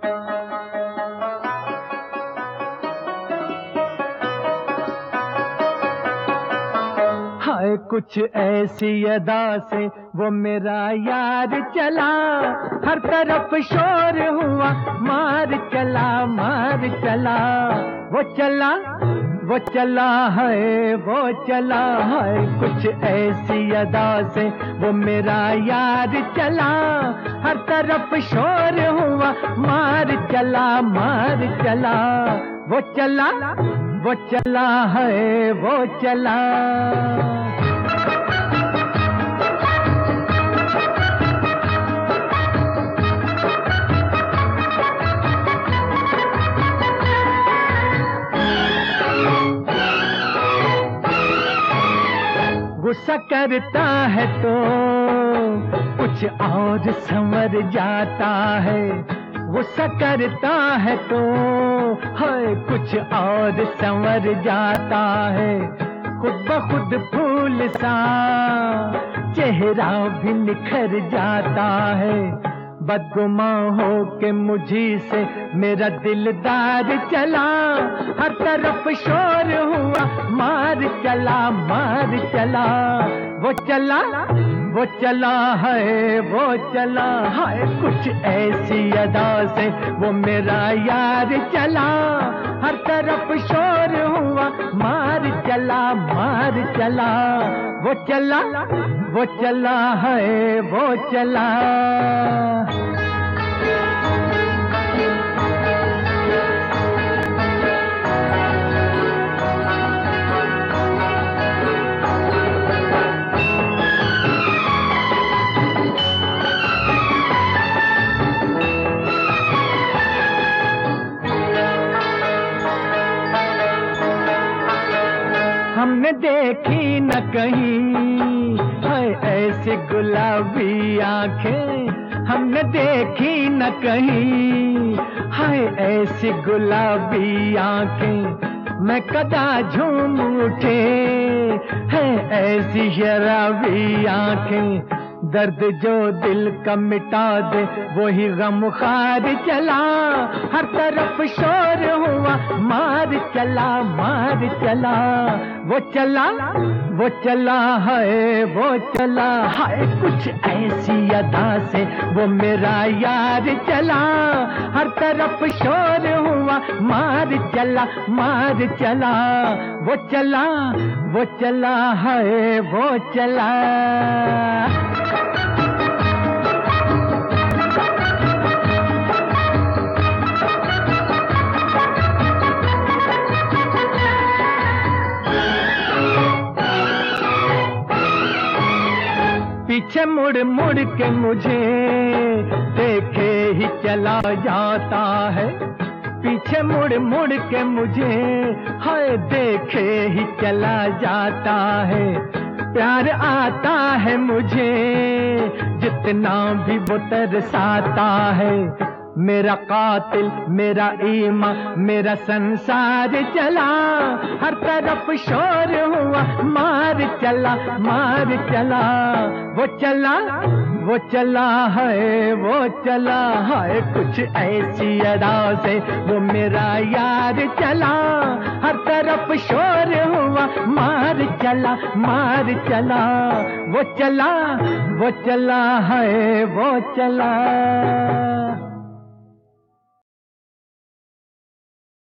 हाय कुछ ऐसी अदा से वो मेरा यार चला, हर तरफ शोर हुआ, मार चला मार चला। वो चला वो चला है वो चला है, कुछ ऐसी अदा से वो मेरा यार चला, हर तरफ शोर हुआ, मार चला मार चला। वो चला वो चला है वो चला। गुस्सा करता है तो कुछ और संवर जाता है, गुस्सा करता है तो है कुछ और संवर जाता है। खुद ब खुद फूल सा चेहरा भी निखर जाता है, बदगुमा हो के मुझी से मेरा दिलदार चला, हर तरफ शोर हुआ, मार चला मार चला। वो चला वो चला है वो चला है, कुछ ऐसी अदा से वो मेरा यार चला, हर तरफ शोर हुआ, मार चला मार चला। वो चला वो चला है वो चला। हमने देखी न कहीं है ऐसी गुलाबी आंखें, हमने देखी न कहीं है ऐसी गुलाबी आंखें। मैं कदा झूम उठे है ऐसी शराबी आंखें, दर्द जो दिल का मिटा दे वही गमखार चला, हर तरफ शोर हुआ, मार चला मार चला। वो चला वो चला है वो चला है, कुछ ऐसी अदा से वो मेरा यार चला, हर तरफ शोर हुआ, मार चला मार चला। वो चला वो चला है वो चला। पीछे मुड़ मुड़ के मुझे देखे ही चला जाता है, पीछे मुड़ मुड़ के मुझे हाय देखे ही चला जाता है। प्यार आता है मुझे जितना भी वो तरसाता है, मेरा कातिल मेरा ईमा मेरा संसार चला, हर तरफ शोर हुआ, मार चला मार चला। वो चला वो चला है वो चला है, कुछ ऐसी अदा से वो मेरा यार चला, हर तरफ शोर हुआ, मार चला मार चला। वो चला है वो चला।